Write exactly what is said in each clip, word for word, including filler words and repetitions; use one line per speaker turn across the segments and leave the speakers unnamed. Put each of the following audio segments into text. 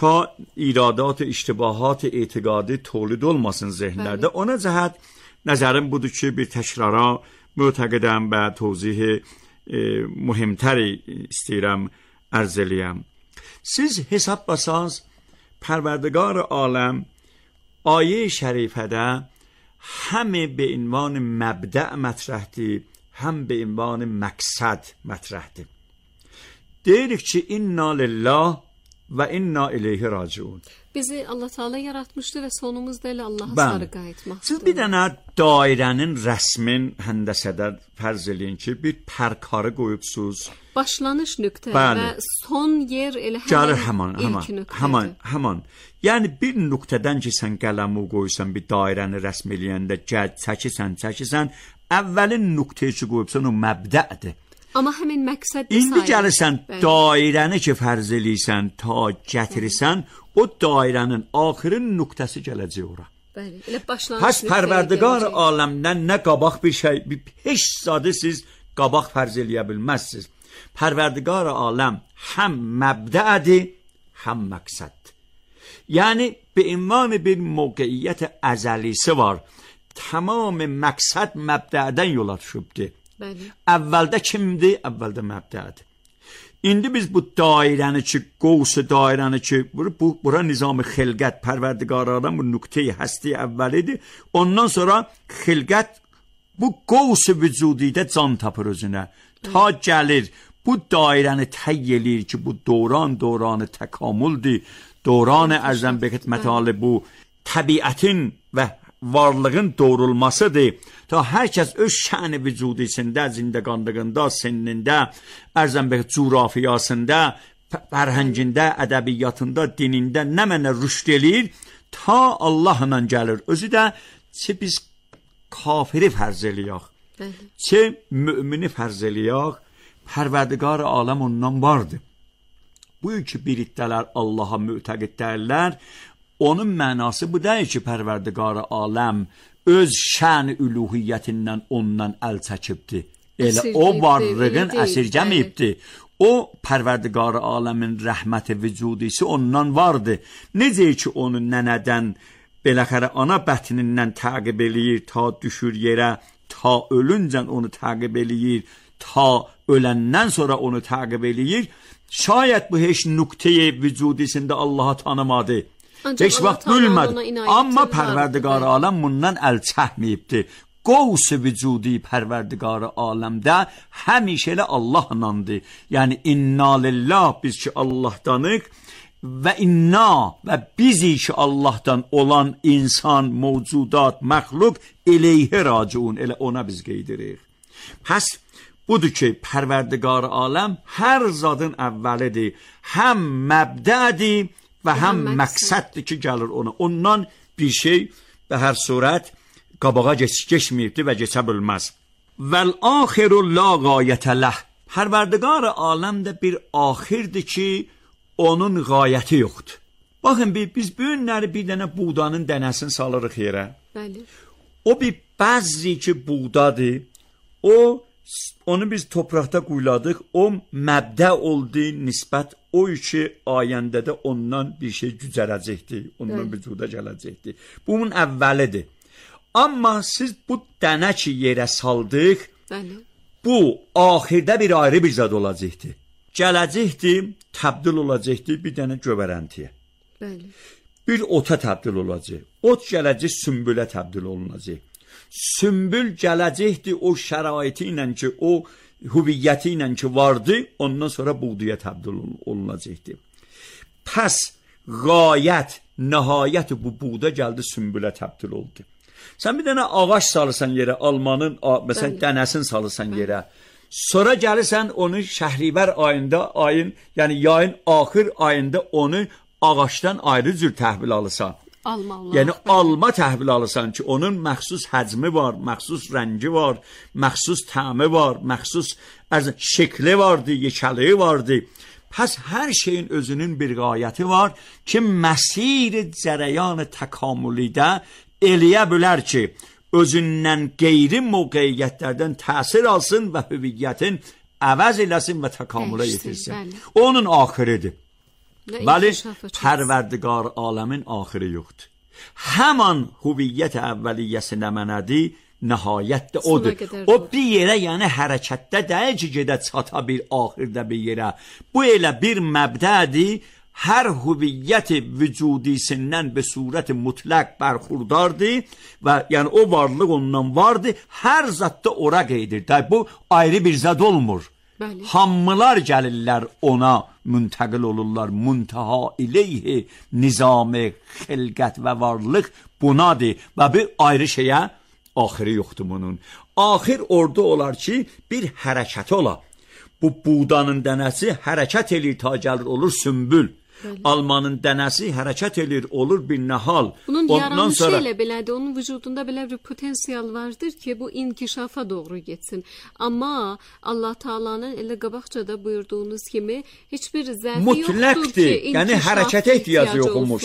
تا ایرادات و اشتباهات اعتقادی تولید olmasın ذهنlerde. Ona cəhət nəzərim budur ki, bir təkrara mütəqidəm və tozih e, mühimtəri istəyirəm ərz eləyəm. Siz hesablasanız پروردگار عالم آیه شریفه همه به عنوان مبدأ مطرحدی هم به عنوان مقصد مطرحدی. deyirik ki inna lillah ve inna ileyhi raciun.
Bizi Allah Teala yaratmıştı ve sonumuzda ile Allah'a sarı qayıtmaqdır.
Siz bir dənə dairənin rəsmin həndəsədə fərz eləyin ki, bir pərkarı qoyubsuz.
Başlanış nöqtə
Bəli.
və son yer elə
Gəlir
həmin
həman,
ilk
həman,
nöqtədir.
həman, həman. Yəni bir nöqtədən ki, sən qələmi qoysan, bir dairəni rəsm eləyəndə gəl, çəkisən, çəkisən, əvvəlin nöqtəyə ki qoyubsan o məbdədir.
Amma həmin məqsəd
İndi gəlirsən dairəni ki fərz eləyirsən, ta gətirirsən, o dairənin axırın nöqtəsi gələcək ora.
Bəli, elə başlanış.
Pəs Pərverdigar aləmdən nə qabaq bir şey, bir heç zadı siz qabaq fərz eləyə bilməzsiniz. Pərverdigar aləm həm məbdədir, həm məqsəddir. Yəni به عنوان bir موقعیت ازلیsi var. Tamam məqsəd məbdədən yola düşübdür.
Bəli.
Əvvəldə kimdir? Əvvəldə məbdədir. İndi biz bu dairəni ki, qovsu dairəni ki, bu bura nizam-ı xilqət, Pərverdigardan bu nöqtəyi həsti əvvəlidir. Ondan sonra xilqət bu qovsu vücudidə can tapır özünə. Ta gəlir bu dairəni təy eləyir ki, bu döran döranı təkamüldür. Döran ərzən be xidmətali bu təbiətin və varlığın doğrulmasıdır. Ta hər kəs öz şəni vücudisində, zindəqanlığında, sinnində, ərzən be coğrafiyasında, fərhəngində, ədəbiyyatında, dinində nə mənə rüşd eləyir, ta Allahla gəlir. Özü də ki biz kafiri fərz eləyək, ki mümini fərz eləyək, Pərverdigar aləm ondan vardır. Bu ki bir iddələr Allaha mütəqiddərlər, onun mənası bu deyil ki, Pərverdigar aləm öz şən üluhiyyətindən ondan əl çəkibdir. Elə o varlığın əsirgəməyibdir. O Pərverdigar aləmin rəhməti vücudisi ondan vardır. Necə ki onu nənədən beləxərə ana bətnindən təqib eləyir, ta düşür yerə, ta ölüncən onu təqib eləyir, ta öləndən sonra onu təqib eləyir. Şayət bu heç nöqtəyi vücudisində Allah'a tanımadı. Heç vaxt bilmədi. Amma Pərverdigar aləm bundan əl çəkməyibdir. Qovsu vücudi Pərverdigar aləmdə həmişə elə Allahlandır. Yəni inna lillah biz ki Allahdanıq və inna və bizi ki Allahdan olan insan, mövcudat, məxluq eləyhi raciun, elə ona biz qeydirik. Pəs budur ki Pərverdigar aləm hər zadın əvvəlidir. Həm məbdədir və həm məqsəddir ki gəlir ona. Ondan bir şey və hər surət qabağa geç, geçməyibdir və geçə bilməz. Vəl axiru la qayətə ləh. Pərverdigar aləm də bir axirdir ki onun qayəti yoxdur. Baxın biz bu günləri bir dənə buğdanın dənəsini salırıq yerə.
Bəli.
O bir bəzi ki buğdadır. O onu biz topraqda quyladıq. O məbdə oldu nisbət o ki ayəndədə ondan bir şey cücərəcəkdir. Ondan vücuda gələcəkdir. Bunun əvvəlidir. Amma siz bu dənə ki yerə saldıq, bəli, bu axirdə bir ayrı bir zad olacaqdır. Gələcəkdir, təbdil olacaqdır bir dənə göbərəntiyə.
Bəli.
Bir ota təbdil olacaq. Ot gələcək sümbülə təbdil olunacaq. Sümbül gələcəkdir o şəraiti ilə ki, o hüviyyəti ilə ki vardı, ondan sonra buğdaya təbdil olunacaqdır. Pəs qayət, nəhayət bu buğda gəldi sümbülə təbdil oldu. Sən bir dənə ağaç salırsan yerə, almanın məsələn dənəsini salırsan yerə. Sonra gəlirsən onu Şəhrivər ayında, ayın, yəni yayın axır ayında onu ağaçdan ayrı cür təhvil alırsan.
Alma Allah.
Yəni alma təhvil alırsan ki, onun məxsus həcmi var, məxsus rəngi var, məxsus təmi var, məxsus şəkli vardı, yekəliyi vardı. Pəs hər şeyin özünün bir qayəti var ki, məsir cərəyan təkamülidə eləyə bilər ki, özündən qeyri mövqeyiyyətlərdən təsir alsın və hüviyyətin əvəz eləsin və təkamülə yetirsin. Onun axiridir. ولی پروردگار عالمین آخری yoxdur. Həman hüviyyət əvvəliyyəsi nə mənədir? Nəhayət də odur. O bir yerə, yəni hərəkətdə deyil ki, gedə çata bir axirdə bir yerə. Bu elə bir məbdədir. Hər hüviyyəti vücudisindən bir surəti mutlaq bərxurdardır və yəni o varlıq ondan vardır. Hər zətdə ora qeydir. Də bu ayrı bir zət olmur. Bəli. Hamılar gəlirlər ona müntəqil olurlar. Muntaha ileyhi nizam-ı xilqət və varlıq bunadır və bir ayrı şeyə axiri yoxdur bunun. Axir orada olar ki, bir hərəkət ola. Bu buğdanın dənəsi hərəkət elir ta gəlir olur sümbül. Bəli. Almanın dənəsi hərəkət edir, olur bir nəhal.
Bunun yaranışı sonra... ilə belədir, onun vücudunda belə bir potensial vardır ki, bu inkişafa doğru getsin. Amma Allah Taala'nın elə qabaqcada buyurduğunuz kimi heç bir zərfi yoxdur ki,
yəni hərəkətə ehtiyacı yoxmuş.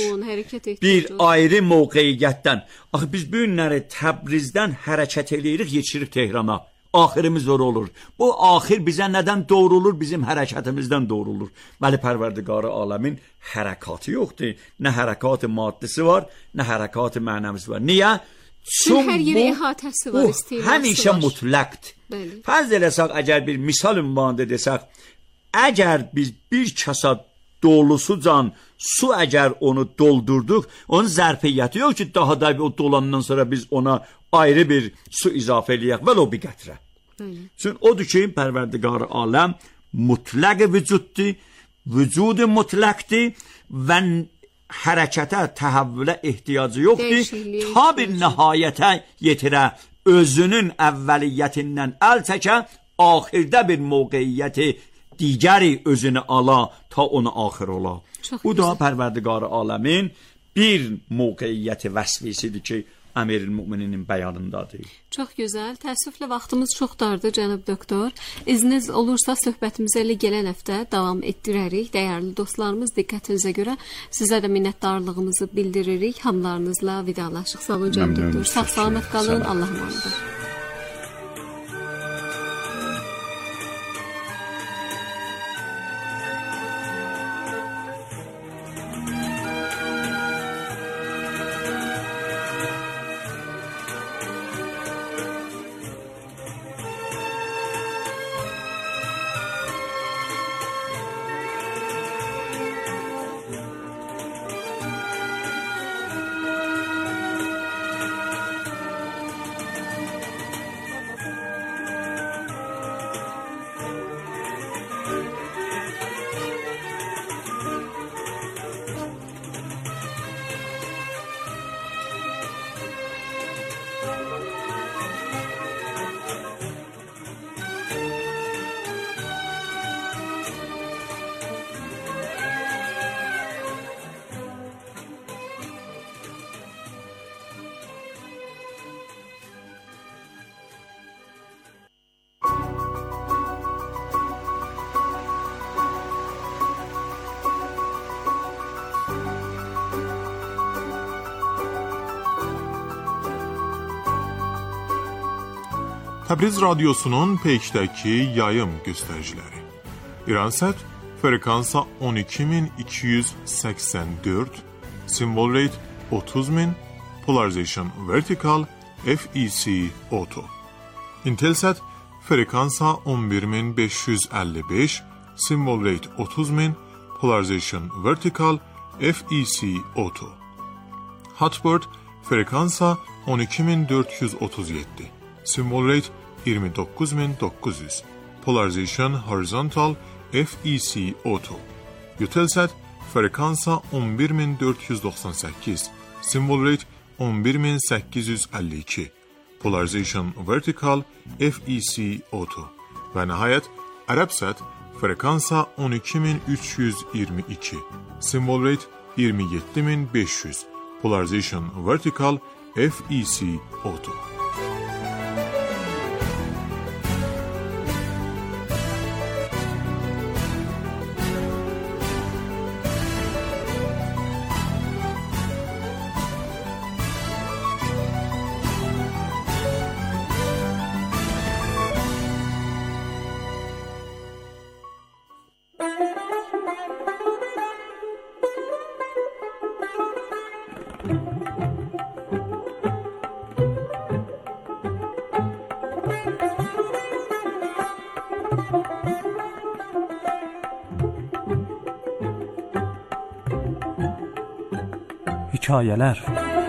Bir ayrı mövqeyiyyətdən. Axı biz bu günləri Təbrizdən hərəkət edirik, yetişirib Tehrana. Axirimiz zor olur. Bu axir bizə nədən doğrulur? Bizim hərəkətimizdən doğrulur. Bəli, Pərverdigarı aləmin hərəkatı yoxdur. Nə hərəkatı maddisi var, nə hərəkatı mənəvisi var. Niyə?
Çünki hər yerə əhatəsi var, istilası var.
Həmişə mutlaqdır. Fərz eləsək, əgər bir misal ünvanında desək, əgər biz bir kasa dolusucan su əgər onu doldurduq, onun zərfiyyəti yox ki, daha da o dolandan sonra biz ona ayrı bir su izafə eləyək, vəl o bir qətrə. Çünki odur ki, Pərverdigar aləm mutlaq vücuddur, vücudu mutlaqdır və hərəkətə, təhəvvülə ehtiyacı yoxdur. Ta bir nəhayətə yetirə, özünün əvvəliyyətindən əl çəkə, axirdə bir mövqeyiyyəti digəri özünü ala, ta onu axir ola. Bu da Pərverdigar aləmin bir mövqeyiyyəti vəsfisidir ki, Əmir-i-Mümininin bəyanındadır.
Çox gözəl. Təəssüflə vaxtımız çox dardır, cənab doktor. İzniniz olursa söhbətimizi elə gələn həftə davam etdirərik. Dəyərli dostlarımız, diqqətinizə görə sizə də minnətdarlığımızı bildiririk. Hamılarınızla vidalaşıq. Sağ olun, cənab doktor. Sağ salamat qalın. Allah'a emanet olun.
Təbriz Radyosu'nun peşdəki yayım göstəriciləri. İransət frekansa on iki min iki yüz səksən dörd, symbol rate otuz min, polarization vertikal, F E C auto. İntelsat frekansa on bir min beş yüz əlli beş, symbol rate otuz min, polarization vertikal, F E C auto. Hotbird frekansa on iki min dörd yüz otuz yeddi, symbol rate iyirmi dokuz min dokuz yüz, polarization horizontal, F E C auto. Eutelsat frekansa on bir min dörd yüz doxsan səkkiz, symbol rate on bir min səkkiz yüz əlli iki, polarization vertikal, F E C auto. Və nəhayət Ərəbsat frekansa on iki min üç yüz iyirmi iki, symbol rate iyirmi yeddi min beş yüz, polarization vertikal, F E C auto.
Hekayələr.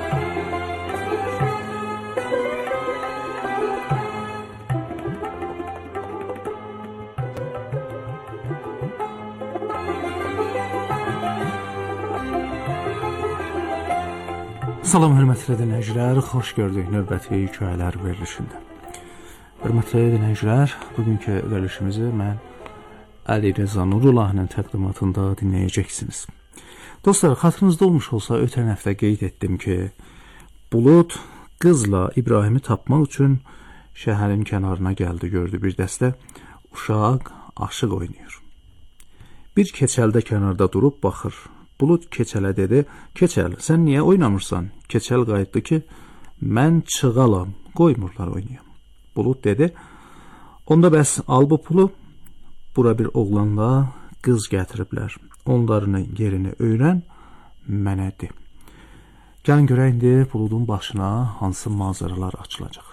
Salam hörmətli dinləyicilər, xoş gördük növbəti hekayələr verilişində. Hörmətli dinləyicilər, bugünkü verilişimizi mən Əli Rəza Nurullahın təqdimatında dinləyəcəksiniz. Dostlar, xatırınızda olmuş olsa ötən həftə qeyd etdim ki, Bulud qızla İbrahimi tapmaq üçün şəhərin kənarına gəldi, gördü bir dəstə uşaq aşıq oynayır. Bir keçəldə kənarda durub baxır. Bulud keçələ dedi, keçəl, sən niyə oynamırsan? Keçəl qayıtdı ki, mən çıqalam, qoymurlar oynayam. Bulud dedi, onda bəs al bu pulu, bura bir oğlanla qız gətiriblər. Onların yerini öyrən, mənə de. Gəlin görək indi Buludun başına hansı manzaralar açılacaq.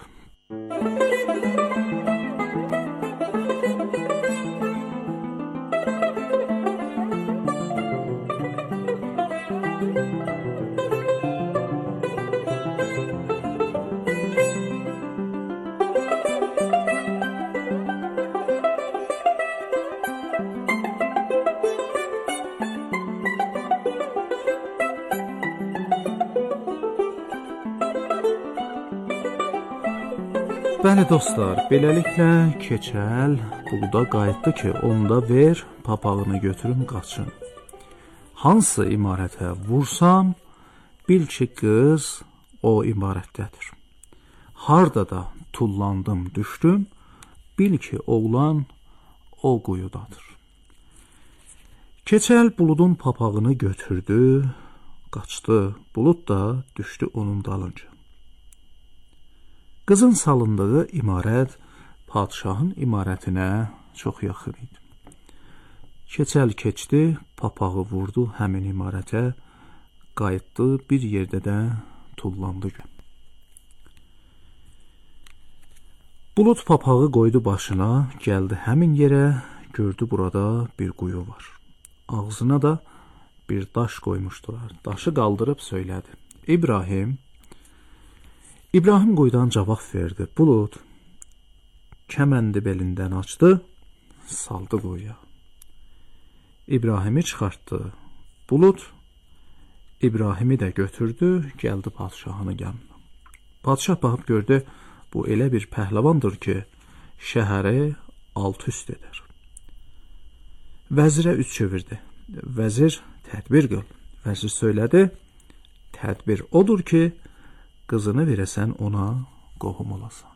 Bəli dostlar, beləliklə keçəl Buluda qayıtdı ki, onda ver, papağını götürüm, qaçın. Hansı imarətə vursam, bil ki, qız o imarətdədir. Harda da tullandım, düşdüm, bil ki, oğlan o quyudadır. Keçəl Buludun papağını götürdü, qaçdı, Bulud da düşdü onun dalınca. Qızın salındığı imarət padşahın imarətinə çox yaxın idi. Keçəl keçdi, papağı vurdu həmin imarətə, qayıtdı, bir yerdə də tullandı. Bulud papağı qoydu başına, gəldi həmin yerə, gördü burada bir quyu var. Ağzına da bir daş qoymuşdular. Daşı qaldırıb söylədi. İbrahim, İbrahim quyudan cavab verdi. Bulud kəməndi belindən açdı, saldı quyuya. İbrahimi çıxartdı. Bulud İbrahimi də götürdü, gəldi padşahının yanına. Padşah baxıb gördü, bu elə bir pəhləvandır ki, şəhəri alt-üst edər. Vəzirə üz çevirdi. Vəzir, tədbir qıl. Vəzir söylədi, tədbir odur ki, qızını verəsən ona qohum olasan.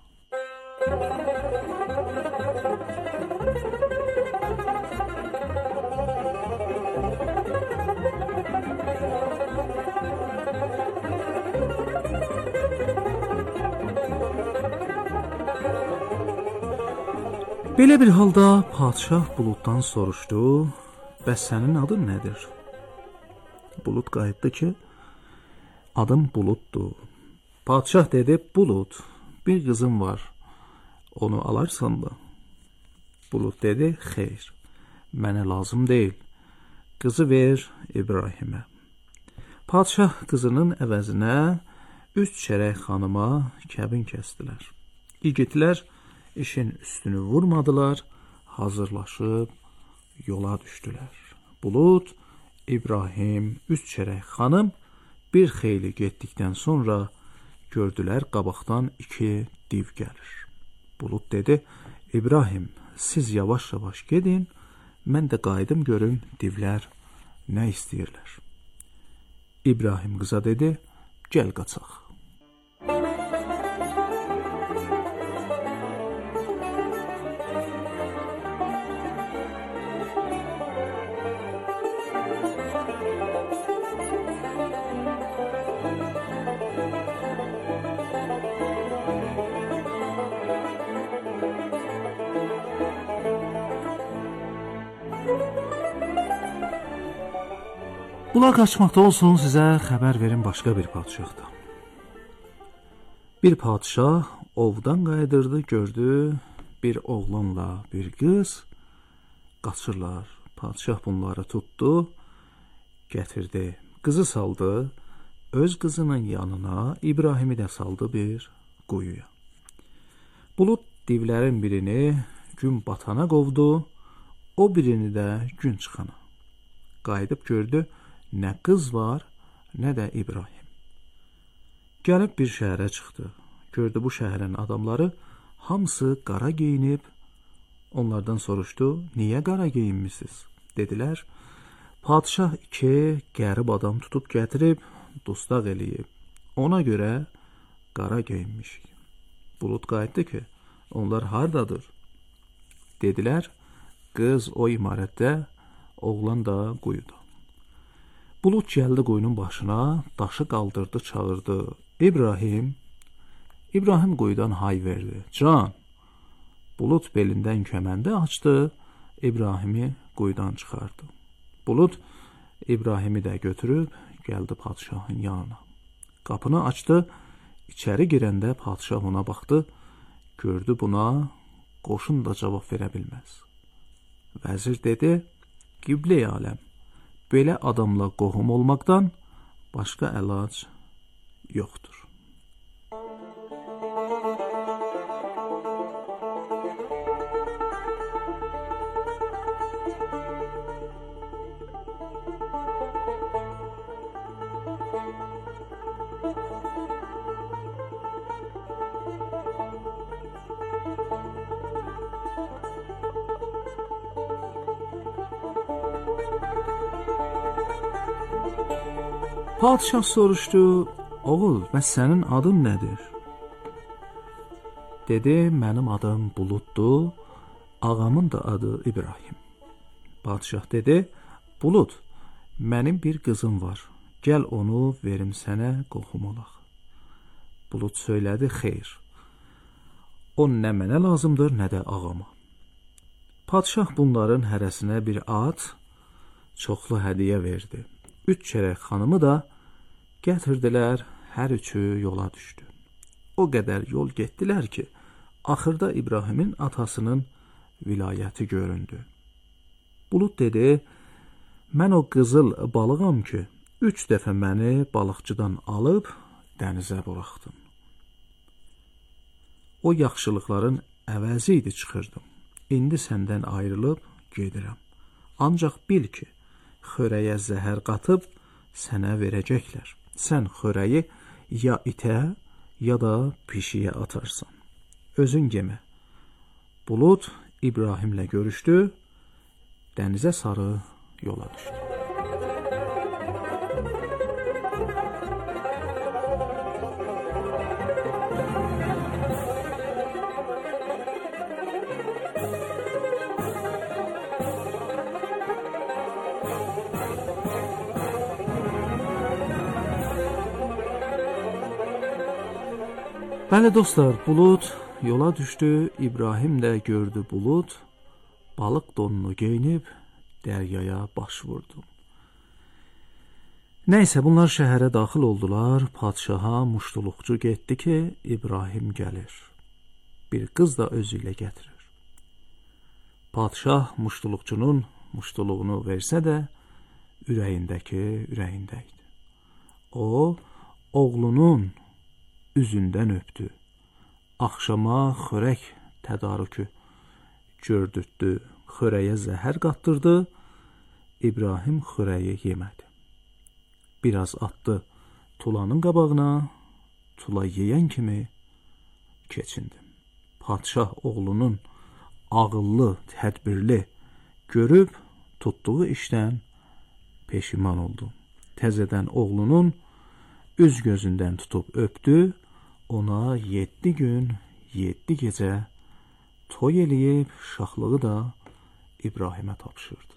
Belə bir halda padşah Buluddan soruşdu, bəs sənin adın nədir? Bulud qayıtdı ki, adım Buluddur. Padşah dedi, Bulud, bir qızım var, onu alarsan mı? Bulud dedi, xeyr, mənə lazım deyil, qızı ver İbrahimə. Padşah qızının əvəzinə üç çərək xanıma kəbin kəsdilər. İgidlər işin üstünü vurmadılar, hazırlaşıb yola düşdülər. Bulud, İbrahim, üç çərək xanım bir xeyli getdikdən sonra gördülər qabaqdan iki div gəlir. Bulud dedi, İbrahim, siz yavaş-yavaş gedin, mən də qayıdım görüm divlər nə istəyirlər. İbrahim qıza dedi, gəl qaçaq. Qulaq açmaqda olsun, sizə xəbər verin başqa bir padşahdan. Bir padşah ovdan qayıdırdı, gördü bir oğlanla bir qız qaçırlar. Padşah bunları tutdu, gətirdi, qızı saldı, öz qızının yanına İbrahimi də saldı bir quyuya. Bulud divlərin birini gün batana qovdu, o birini də gün çıxana. Qayıdıb gördü, nə qız var, nə də İbrahim. Gəlib bir şəhərə çıxdı. Gördü bu şəhərin adamları hamısı qara geyinib. Onlardan soruşdu, niyə qara geyinmisiniz? Dedilər, padşah iki qərib adam tutub gətirib, dustaq eləyib. Ona görə qara geyinmişik. Bulud qayıtdı ki, onlar hardadır? Dedilər, qız o imarətdə, oğlan da quyuda. Bulud gəldi quyunun başına, daşı qaldırdı, çağırdı. İbrahim, İbrahim quyudan hay verdi. Can, Bulud belindən kəməndi açdı, İbrahimi quyudan çıxardı. Bulud İbrahimi də götürüb gəldi padşahın yanına. Qapını açdı, içəri girəndə padşah ona baxdı, gördü buna qoşun da cavab verə bilməz. Vəzir dedi, Qiblə-i aləm, belə adamla qohum olmaqdan başqa əlac yoxdur. Padşah soruşdu, oğul, bəs sənin adın nədir? Dedi, mənim adım Buluddur, ağamın da adı İbrahim. Padşah dedi, Bulud, mənim bir qızım var, gəl onu verim sənə qohum olaq. Bulud söylədi, xeyr, o nə mənə lazımdır, nə də ağama. Padşah bunların hərəsinə bir at, çoxlu hədiyə verdi. Üç çərək xanımı da gətirdilər, hər üçü yola düşdü. O qədər yol getdilər ki, axırda İbrahimin atasının vilayəti göründü. Bulud dedi, mən o qızıl balığam ki, üç dəfə məni balıqçıdan alıb dənizə buraxdın. O yaxşılıqların əvəzi idi çıxırdım. İndi səndən ayrılıb gedirəm. Ancaq bil ki, xörəyə zəhər qatıb sənə verəcəklər. Sən xörəyi ya itə, ya da pişiyə atarsan. Özün yemə. Bulud İbrahimlə görüşdü, dənizə sarı yola düşdü. Bəli dostlar, Bulud yola düşdü, İbrahim də gördü Bulud, balıq donunu geyinib dəryaya baş vurdu. Nəysə, bunlar şəhərə daxil oldular, padşaha muştuluqçu getdi ki, İbrahim gəlir. Bir qız da özü ilə gətirir. Padşah muştuluqçunun muştuluğunu versə də, ürəyindəki ürəyində idi. O, oğlunun üzündən öpdü. Axşama xörək tədarükü gördürdü. Xörəyə zəhər qatdırdı. İbrahim xörəyi yemədi. Biraz atdı tulanın qabağına. Tula yeyən kimi keçindi. Padşah oğlunun ağıllı, tədbirli görüb tutduğu işdən peşiman oldu. Təzədən oğlunun üz gözündən tutub öpdü, ona yeddi gün, yeddi gecə toy eləyib, şahlığı da İbrahimə tapşırdı.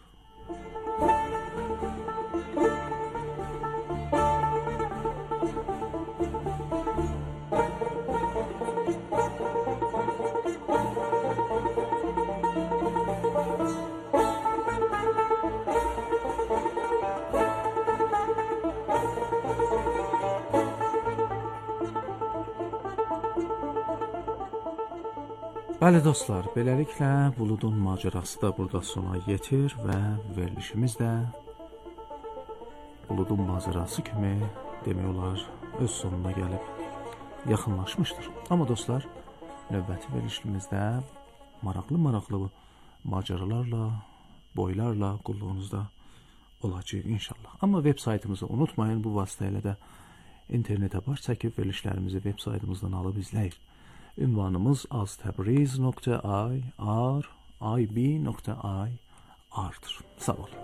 Bəli dostlar, beləliklə Buludun macərası da burada sona yetir və verilişimiz də Buludun macərası kimi demək olar öz sonuna gəlib yaxınlaşmışdır. Amma dostlar, növbəti verilişimizdə maraqlı-maraqlı macəralarla, boylarla qulluğunuzda olacaq inşallah. Amma veb saytımızı unutmayın, bu vasitə ilə də internetə baş çəkib verilişlərimizi veb saytımızdan alıb izləyin. Ünvanımız aztabriz nöqtə i r i b nöqtə i r'dır. Sağ olun.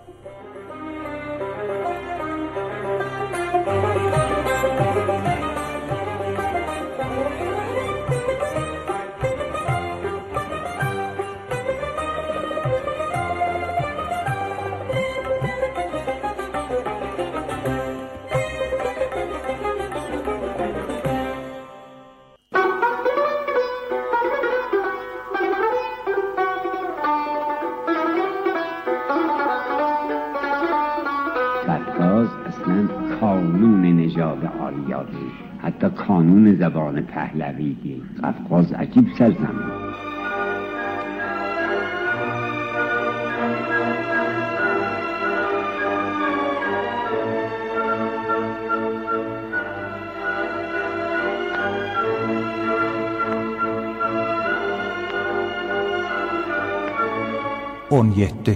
حتی کانون زبان پهلوی قفقاز عجیب سرزمین.
on yeddi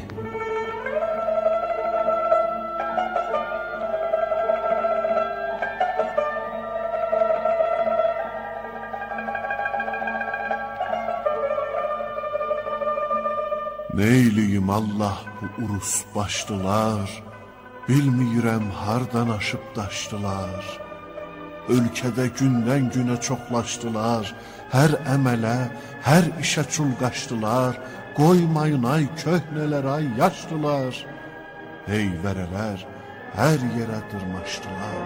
Neyliyim Allah bu urus başdılar, bilmirəm hardan aşıb daşdılar. Ölkədə gündən günə çoxlaşdılar, hər əmələ, hər işə çulqaşdılar. Qoymayın ay köhnələr ay yaşdılar, heyvərələr hər yerə dırmaşdılar.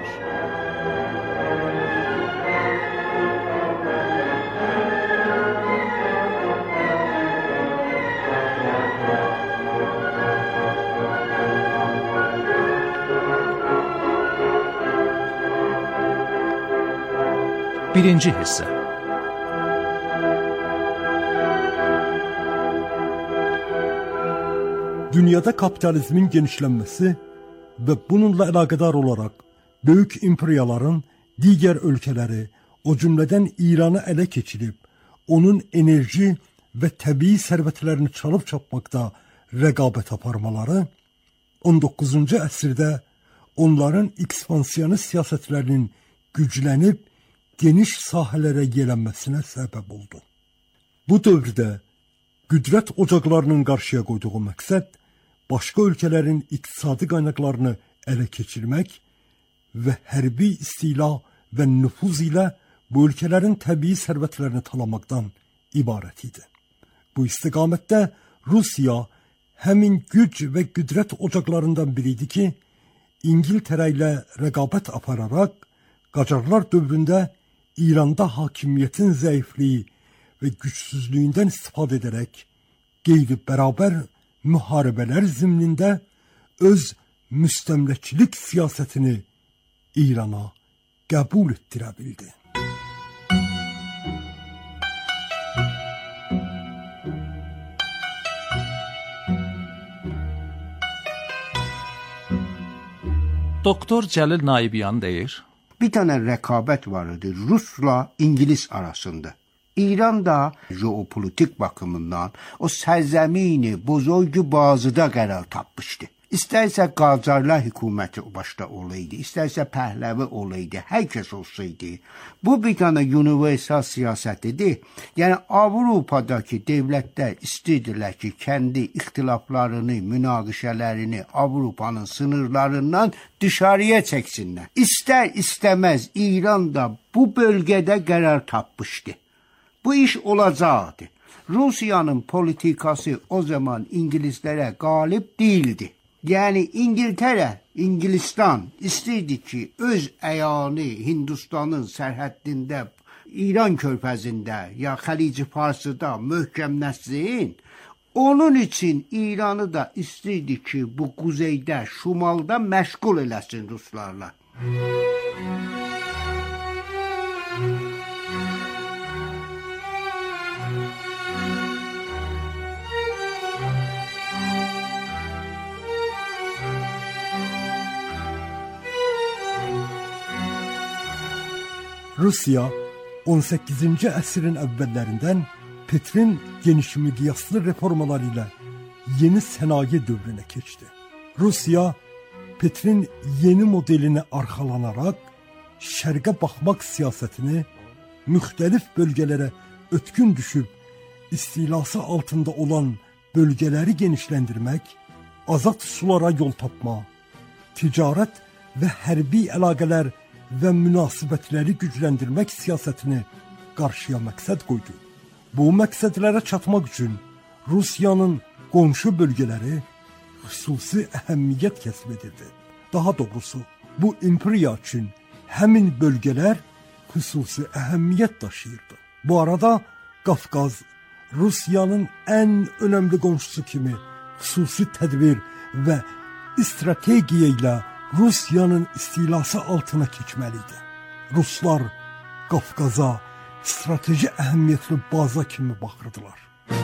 Birinci hissə.
Dünyada kapitalizmin genişlənməsi və bununla əlaqədar olaraq böyük imperiyaların digər ölkələri, o cümlədən İranı ələ keçirib, onun enerji və təbii sərvətlərini çalıb çapmaqda rəqabət aparmaları on doqquzuncu əsrdə onların ekspansiyonist siyasətlərinin güclənib geniş sahələrə yelənməsinə səbəb oldu. Bu dövrdə qüdrət ocaqlarının qarşıya qoyduğu məqsəd başqa ölkələrin iqtisadi qaynaqlarını ələ keçirmək və hərbi istila və nüfuz ilə bu ölkələrin təbii sərvətlərini talamaqdan ibarət idi. Bu istiqamətdə Rusiya həmin güc və qüdrət ocaqlarından biri idi ki, İngiltərə ilə rəqabət apararaq Qacarlar dövründə İranda hakimiyyətin zəifliyi və gücsüzlüyündən istifadə edərək qeyri-bərabər müharibələr zimnində öz müstəmləkçilik siyasətini İrana qəbul etdirə bildi.
Doktor Cəlil Naibyan deyir:
Bir tane rekabet vardı Rus'la İngiliz arasında. İran da jeopolitik bakımından o sərzəmini bozorgu bazıda qərar tapmışdı. İstərsə Qacarlar hökuməti başda olaydı, istərsə Pəhləvi olaydı, hər kəs olsaydı. Bu bir tane universal siyasetidir. Yəni Avropadakı devletler istəyirdilər ki, kendi ixtilaflarını, münaqişələrini Avropanın sınırlarından dışarıya çəksinlər. İstər istəməz İran da bu bölgədə qərar tapmışdı. Bu iş olacaqdı. Rusiyanın politikası o zaman İngilizlərə qalib değildi. Yani İngiltere, İngilizistan istəyirdi ki, öz əyanı Hindistanın sərhəddində, İran körfəzində ya Xəlici Farsıda möhkəmləşsin. Onun için İranı da istəyirdi ki, bu quzeydə, şimalda məşğul eləsin Ruslarla.
Rusiya on səkkizinci əsrin əvvəllərindən Petrin geniş miqyaslı reformaları ilə yeni sənaye dövrünə keçdi. Rusiya Petrin yeni modelini arxalanaraq şərqə baxmaq siyasətini müxtəlif bölgələrə ötkün düşüb istilası altında olan bölgələri genişləndirmək, azad sulara yol tapma, ticarət və hərbi əlaqələr və münasibətləri gücləndirmək siyasətini qarşıya məqsəd qoydu. Bu məqsədlərə çatmaq üçün Rusiyanın qonşu bölgələri xüsusi əhəmiyyət kəsb edirdi. Daha doğrusu, bu imperiya üçün həmin bölgələr xüsusi əhəmiyyət daşıyırdı. Bu arada Qafqaz Rusiyanın ən önəmli qonşusu kimi xüsusi tədbir və strategiya ilə Rusiyanın istilası altına keçməli idi. Ruslar Qafqaza strateji əhəmiyyətli baza kimi baxırdılar.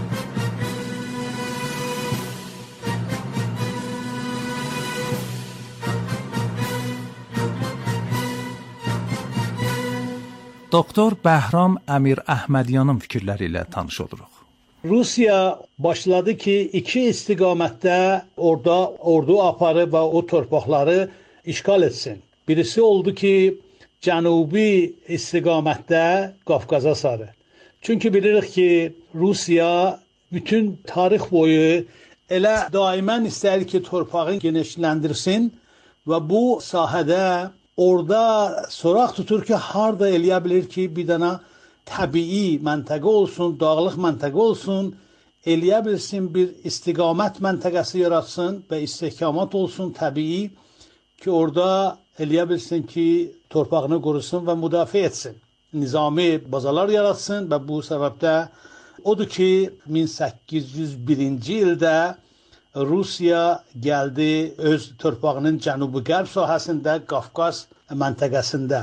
Doktor Bəhram Əmir Əhmədyanın fikirləri ilə tanış oluruq.
Rusiya başladı ki, iki istiqamətdə orada ordu aparıb və o torpaqları işğal etsin. Birisi oldu ki, cənubi istiqamətdə Qafqaza sarı. Çünki bilirik ki, Rusiya bütün tarix boyu elə daimən istəyir ki, torpağı genişləndirsin və bu sahədə orada soraq tutur ki, harda eləyə bilir ki, bir dənə təbii məntəqə olsun, dağlıq məntəqə olsun, eləyə bilsin, bir istiqamət məntəqəsi yaratsın və istehkamat olsun təbii ki, orada eləyə bilsin ki, torpağını qorusun və müdafiə etsin. Nizami bazalar yaratsın və bu səbəbdə odur ki, min səkkiz yüz birinci ildə Rusiya gəldi öz torpağının cənubi-qərb sahəsində, Qafqaz məntəqəsində.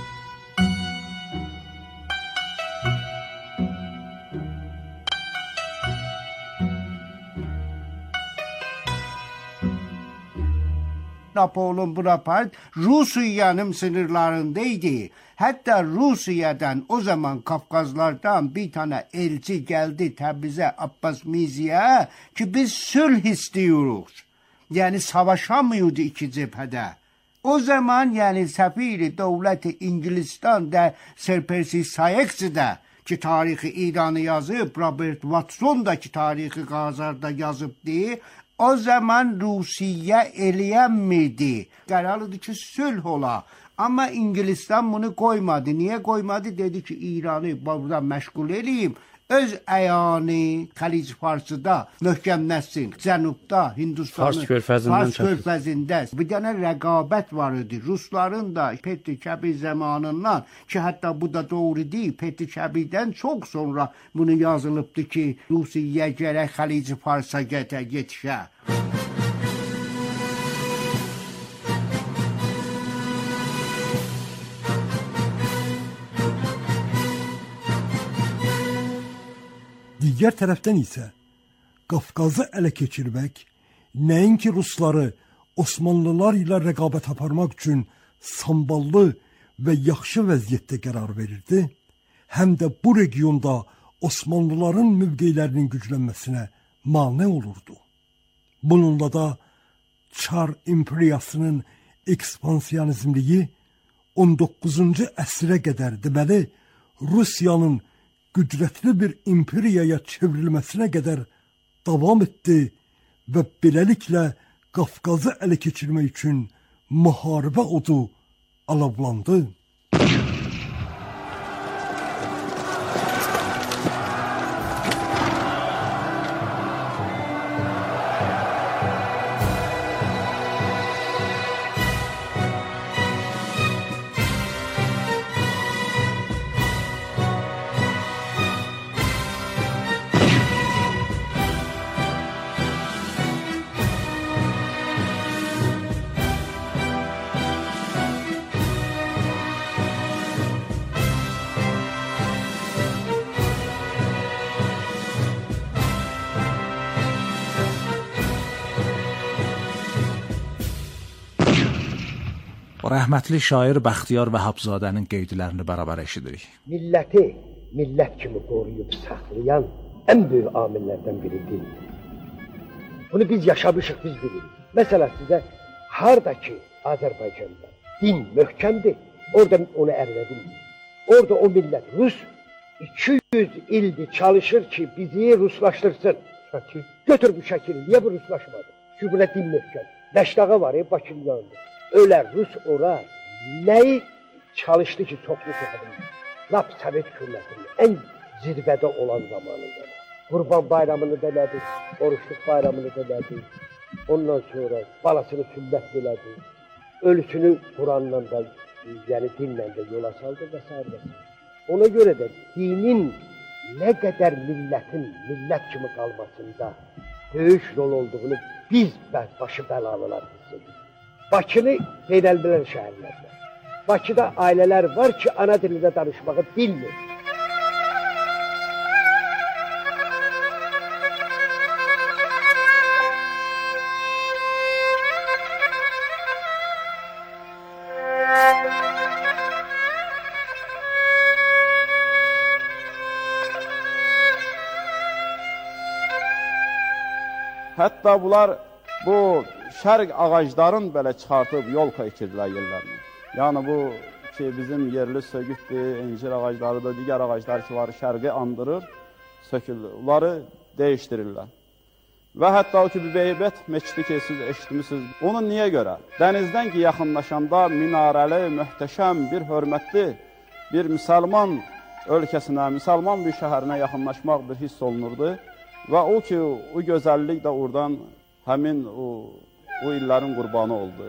Napolon Bonaparte Rusiyanın sınırlarındaydı. Hatta Rusiyadan o zaman Kafkazlardan bir tane elçi geldi Təbrizə, Abbas Mirzəyə ki biz sülh istiyoruz. Yani savaşamıyordu iki cephede. O zaman yani sefiri devleti İngiliz'den de Sir Percy Sayex'i de ki tarixi İran'ı yazıb, Robert Watson da ki tarixi Qazar'da yazıb diye, o zaman Rusiya eləyənmirdi. Qərarlıdır ki sülh ola. Ama İngiliz'den bunu koymadı. Niye koymadı? Dedi ki İran'ı burada meşgul edeyim. Öz əyanı Xəlic Farsıda möhkəmləsin. Cənubda, Hindistanın
Fars körfəzindən
Fars körfəzində bir dənə rəqabət var idi. Rusların da Petri Kəbir zamanından ki hətta bu da doğru deyil. Petri Kəbirdən çox sonra bunu yazılıbdı ki Rusiya gərək Xəlic Farsa yetişə.
Digər tərəfdən isə Qafqazı ələ keçirmək nəinki Rusları Osmanlılar ilə rəqabət aparmaq üçün samballı və yaxşı vəziyyətdə qərar verirdi, həm də bu regionda Osmanlıların mövqelərinin güclənməsinə mane olurdu. Bununla da Çar imperiyasının ekspansiyonizmliyi on doqquzuncu əsrə qədər deməli Rusiyanın qüdrətli bir imperiyaya çevrilməsinə qədər davam etdi və beləliklə Qafqazı ələ keçirmək üçün müharibə odu alovlandı.
rəhmətli şair Bəxtiyar Vəhabzadənin qeydlərini bərabər eşidirik.
Milləti millət kimi qoruyub saxlayan ən böyük amillərdən biri dindir. Bunu biz yaşamışıq, biz bilirik. Məsələn, sizə harda ki Azərbaycanda din möhkəmdir, orada onu ərlədim. Orada o millət, Rus iki yüz ildir çalışır ki bizi ruslaşdırsın. Şəkil. Götür bu şəkili, niyə bu ruslaşmadı? Çünki buna din möhkəm. Nəşdağa var, e, Bakının yanında. Ölər Rus ora nəyi çalışdı ki çoxlu çoxlu. Lap Sovet hükümetinin ən zirvədə olan zamanında. Qurban bayramını da elədi, oruçluq bayramını da elədi. Ondan sonra balasını sünnət elədi. Ölüsünü Quranla da, yəni dinlə də yola saldı və s. Ona görə də dinin nə qədər millətin millət kimi qalmasında böyük rol olduğunu biz başı bəlalılar hiss edirik. Bakını beynəlmiləl şəhərlərdə. Bakıda ailələr var ki, ana dilində danışmağı bilmir.
Hətta bunlar bu şərq ağacların belə çıxartıb yolka itirdilər yerlərini. Yəni bu ki bizim yerli sögüddür, incir ağacları da, digər ağaclar ki var, şərqi andırır, sökülür. Bunları dəyişdirirlər. Və hətta o ki bir Beybət meçidi ki siz eşitmişsiniz. Onu niyə görə? Dənizdən ki yaxınlaşanda minarəli, möhtəşəm, bir hörmətli bir müsəlman ölkəsinə, müsəlman bir şəhərinə yaxınlaşmaq bir hiss olunurdu. Və o ki, o gözəllik də oradan həmin o, o illərin qurbanı oldu.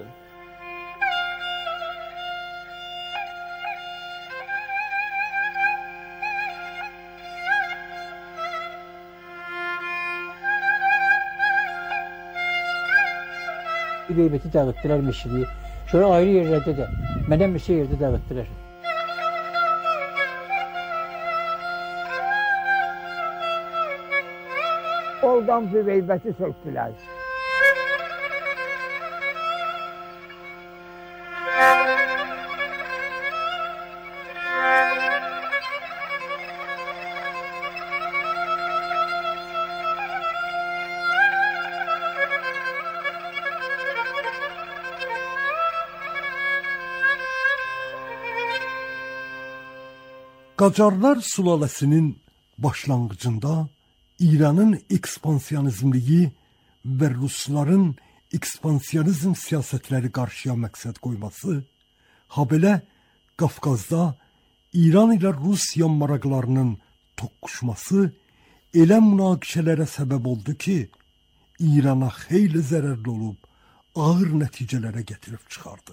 Beybəti dağıtdılar meşidi. Şöyle ayrı yerlərdə də, mənə meşə yerdə dağıtdılar.
Oradan bir Beybəti söktülər.
Qacarlar sülaləsinin başlanğıcında İranın ekspansiyonizmliyi və Rusların ekspansiyonizm siyasətləri qarşıya məqsəd qoyması, habelə Qafqazda İran ilə Rusiya maraqlarının toqquşması elə münaqişələrə səbəb oldu ki, İrana xeyli zərərli olub, ağır nəticələrə gətirib çıxardı.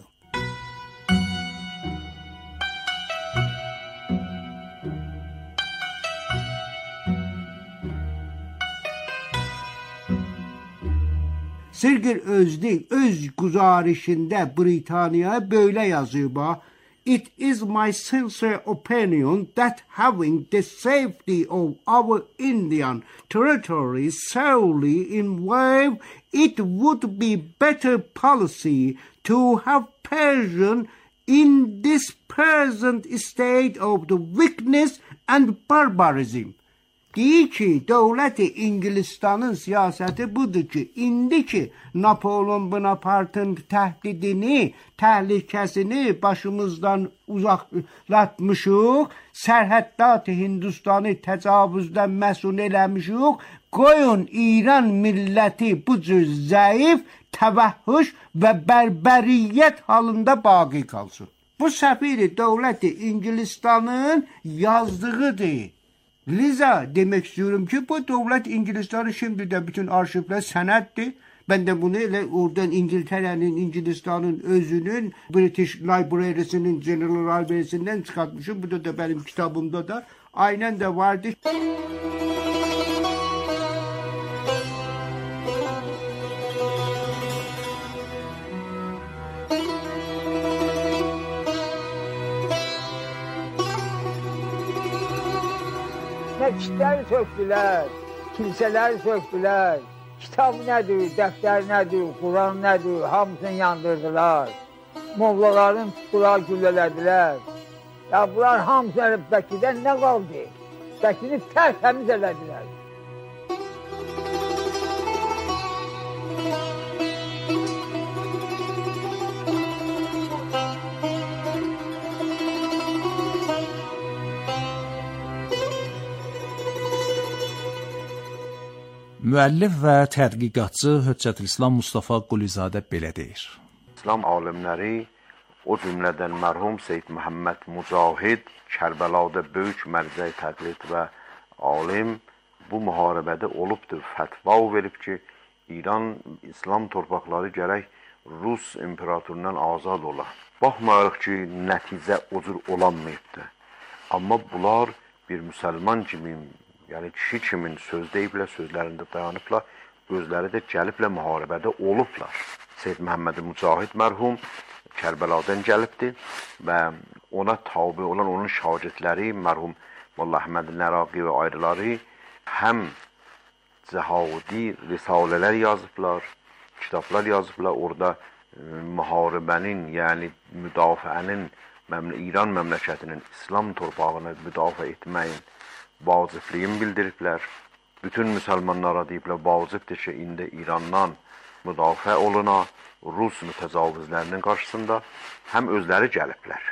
Sergey Özdik öz güzarişində Britaniyaya belə yazıb. It is my sincere opinion that having the safety of our Indian territory solely involved, it would be better policy to have Persian in this present state of the weakness and barbarism. Deyir ki, dövlət-i İngilistanın siyasəti budur ki, indi ki, Napolon Bonaparte'ın təhdidini, təhlükəsini başımızdan uzaqlatmışıq, sərhəddat-ı Hindistanı təcavüzdən məsun eləmişik, qoyun İran milləti bu cür zəif, təvəhhüş və bərbəriyyət halında baqi qalsın. Bu səfiri dövlət-i İngilistanın yazdığıdır. Liza demek istiyorum ki bu devlet İngilistan'ı şimdi de bütün arşivler senettir. Ben de bunu ile oradan İngiltere'nin, İngilistan'ın özünün British Library'sinin General Library'sinden çıkartmışım. Bu da, da benim kitabımda da aynen de vardı.
Məscidləri söktülər, kilsələri söktülər, kitab nədir, dəftər nədir, Quran nədir, hamısını yandırdılar. mollaların tutdular, güllələdilər. Ya bunlar hamısı əlib Bəkidən nə qaldı? Bəkini tərtəmiz elədilər.
Müəllif və tədqiqatçı Höccətülislam Mustafa Qulizadə belə deyir.
İslam alimləri, o cümlədən mərhum Seyyid Məhəmməd Mücahid, Kərbəlada böyük mərcə təqlid və alim bu müharibədə olubdur, fətva verib ki, İran, İslam torpaqları gərək Rus imperatorundan azad ola. Baxmayaraq ki, nəticə o cür olanmayıbdır. Amma bunlar bir müsəlman kimi, yəni kişi kimin söz deyiblər, sözlərində dayanıblar, özləri də gəliblər müharibədə olublar. Seyyid Məhəmməd Mücahid mərhum Kərbəladan gəlibdir və ona tabi olan onun şagirdləri mərhum Molla Əhməd Nəraqi və ayrıları həm cihadi risalələr yazıblar, kitablar yazıblar. Orada müharibənin, yəni müdafiənin, İran məmləkətinin İslam torpağını müdafiə etməyin vacibliyini bildiriblər. Bütün müsəlmanlara deyiblər, vacibdir ki, indi İrandan müdafiə oluna, Rus mütəcavizlərinin qarşısında həm özləri gəliblər.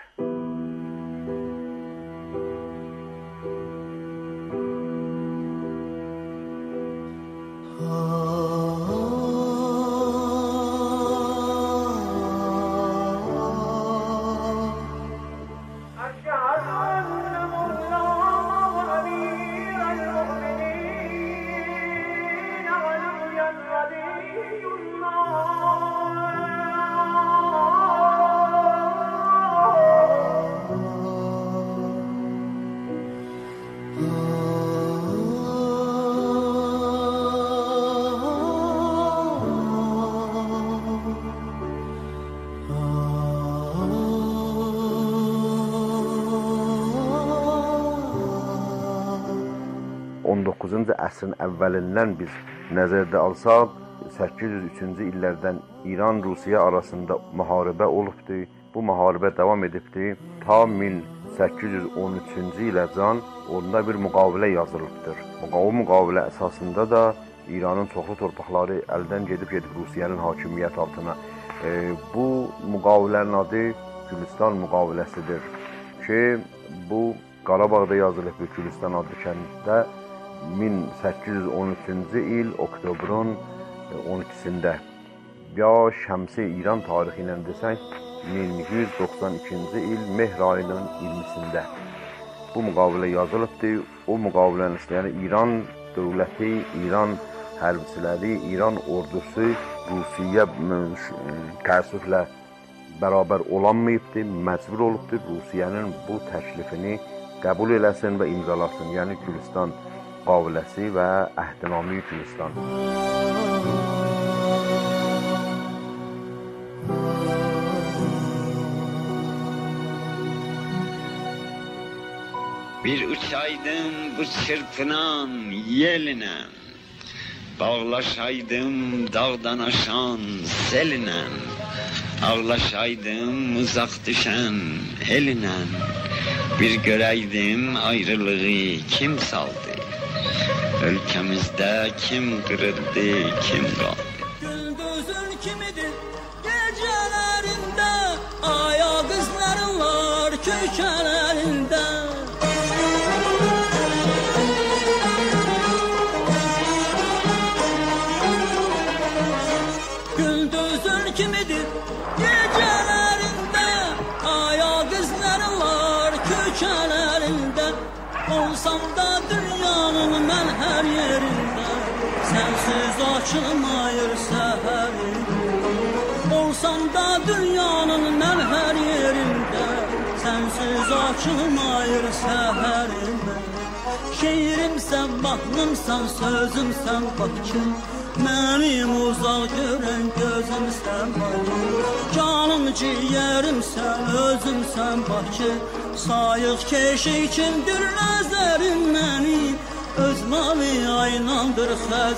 on doqquzuncu əsrin əvvəlindən biz nəzərdə alsaq, səkkiz yüz üçüncü illərdən İran-Rusiya arasında müharibə olubdur. Bu müharibə davam edibdir. Ta min səkkiz yüz on üçüncü ilə can onda bir müqavilə yazılıbdır. O müqavilə əsasında da İranın çoxlu torpaqları əldən gedib-gedib Rusiyanın hakimiyyət altına. E, bu müqavilənin adı Gülüstan müqaviləsidir ki, bu Qarabağda yazılıb bir Gülüstan adlı kənddə min səkkiz yüz on üçüncü il oktyobrun on ikisində ya şəmsi İran tarixi ilə desək min yüz doxsan ikinci il mehr ayının iyirmisində bu müqavilə yazılıbdır. O müqavilənin istəyəni İran dövləti, İran hərbçiləri, İran ordusu Rusiya təəssüflə bərabər olanmayıbdır, məcbur olubdur Rusiyanın bu təklifini qəbul eləsin və imzalasın, yəni Gülüstan müqaviləsi və əhdnamə Gülüstan.
Bir uçaydım bu çırpınan yeline, bağlaşaydım dağdan aşan seline, ağlaşaydım uzak düşen eline, bir göreydim ayrılığı kim saldı, ülkemizde kim kırıldı, kim kaldı.
Gündüzün kimidir gecelerinde, aya kızların var köşelerinde. Gündüzün kimidir gecelerinde, aya kızların var köşelerinde. Olsam da dünyanın ben her yerinde, sensiz açılmayır seherim. Olsam da dünyanın ben her yerinde, sensiz açılmayır seherim. Şeirimsen, mahnımsan, sözümsen Bakı, benim uzak gören gözümsen Bakı. Canım ciğerimsen, özümsen Bakı, sayıq keşikindir nəzərim mənim, öz mavi aynandır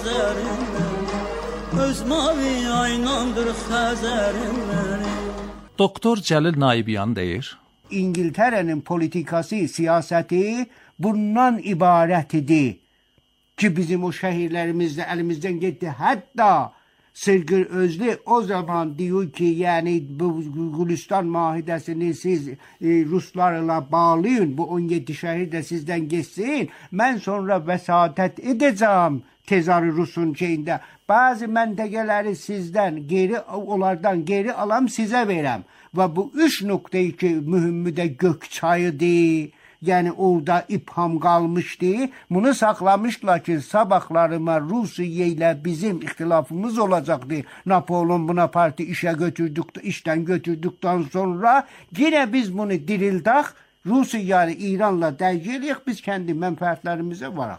xəzərim mənim, öz mavi aynandır xəzərim mənim.
Doktor Cəlil Naibyan deyir:
İngiltərənin politikası, siyasəti bundan ibarət idi ki, bizim o şəhərlərimizdə əlimizdən getdi. Hətta Sırgır Özlü o zaman diyor ki, yani bu Gülistan mahidəsini siz e, Ruslarla bağlayın, bu on yedi şehir de sizden geçsin. Ben sonra vəsatət edeceğim Tezarı Rus'un şeyinde. Bazı məntəqələri sizden geri, onlardan geri alam size verem. Ve bu üç noktayı ki, mühümü de Gökçay'dı. Yani orada ipham kalmıştı. Bunu saklamışlar ki sabahlarıma Rusiya ile bizim ihtilafımız olacaktı. Napolyon Bonaparte işe götürdük, işten götürdükten sonra yine biz bunu dirildik. Rusiya ile İran'la dengeliyiz. Biz kendi menfaatlerimize varak.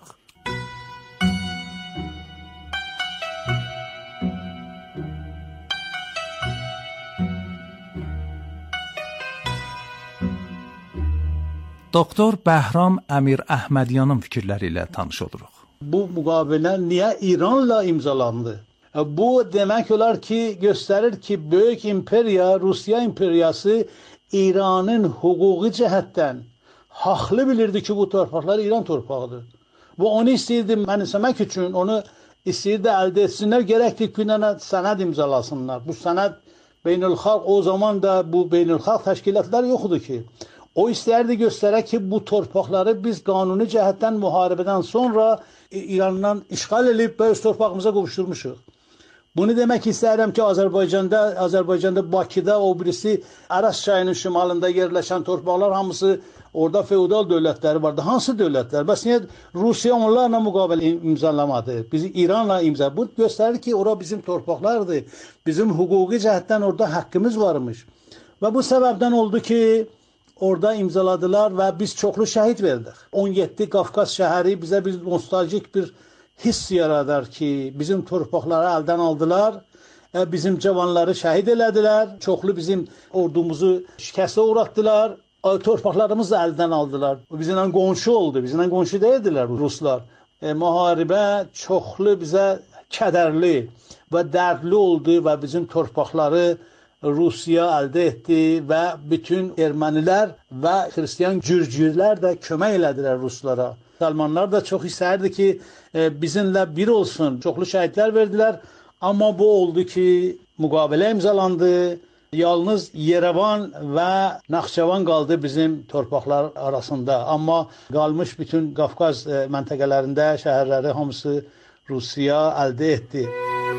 Doktor Bəhram Əmir Əhmədyanın fikirləri ilə tanış oluruq.
Bu müqavilə niyə İranla imzalandı? Bu demək olar ki, göstərir ki, böyük imperiya, Rusiya imperiyası İranın hüquqi cəhətdən haqlı bilirdi ki, bu torpaqlar İran torpağıdır. Bu onu istəyirdi mənimsəmək üçün, onu istəyirdi əldə etsinlər, gərəkdir ki, sənəd imzalasınlar. Bu sənəd beynəlxalq, o zaman da bu beynəlxalq təşkilatlar yoxdur ki. O istərdi göstərək ki, bu torpaqları biz qanuni cəhətdən müharibədən sonra İrandan işğal edib və öz torpağımıza qovuşturmuşuq. Bunu demək istəyirəm ki, Azərbaycanda, Azərbaycanda Bakıda o birisi Aras çayının şimalında yerləşən torpaqlar hamısı orada feodal dövlətləri vardı. Hansı dövlətlər? Bəs niyə Rusiya onlarla müqavilə imzalamadı? Bizi İranla imza. Bu göstərir ki, ora bizim torpaqlardır. Bizim hüquqi cəhətdən orada haqqımız varmış. Və bu səbəbdən oldu ki, orada imzaladılar və biz çoxlu şəhid verdik. on yeddi Qafqaz şəhəri bizə bir nostaljik bir hiss yaradar ki, bizim torpaqları əldən aldılar, bizim cavanları şəhid elədilər, çoxlu bizim ordumuzu şikəstə uğratdılar, torpaqlarımızı da əldən aldılar. Bizimlə qonşu oldu, bizimlə qonşu deyildilər Ruslar. E, müharibə çoxlu bizə kədərli və dərdli oldu və bizim torpaqları Rusiya əldə etdi və bütün ermənilər və xristiyan gürcülər də kömək elədilər Ruslara. Almanlar da çox istərdi ki, e, bizimlə bir olsun. Çoxlu şəhidlər verdilər, amma bu oldu ki, müqavilə imzalandı. Yalnız Yerevan və Naxçıvan qaldı bizim torpaqlar arasında. Amma qalmış bütün Qafqaz e, məntəqələrində şəhərləri hamısı Rusiya əldə etdi.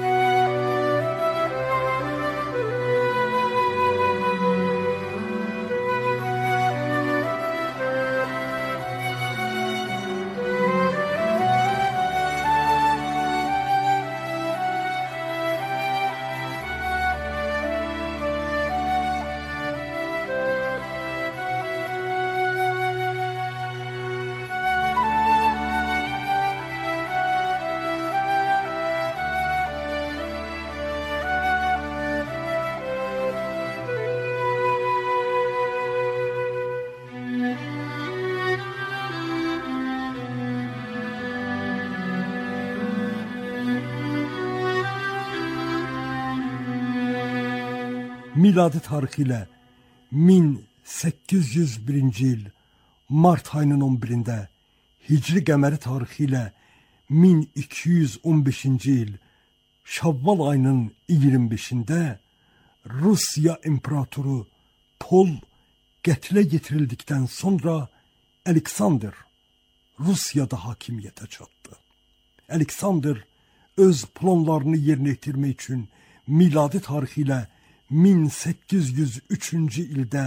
Miladi tarixi ilə min səkkiz yüz birinci il mart ayının on birində, Hicri qəməri tarixi ilə min iki yüz on beşinci il Şavval ayının iyirmi beşində Rusiya imperatoru Pol qətlə yetirildikdən sonra Aleksandr Rusiyada hakimiyyətə çatdı. Aleksandr öz planlarını yerinə yetirmək üçün miladi tarixi ilə min səkkiz yüz üçüncü ildə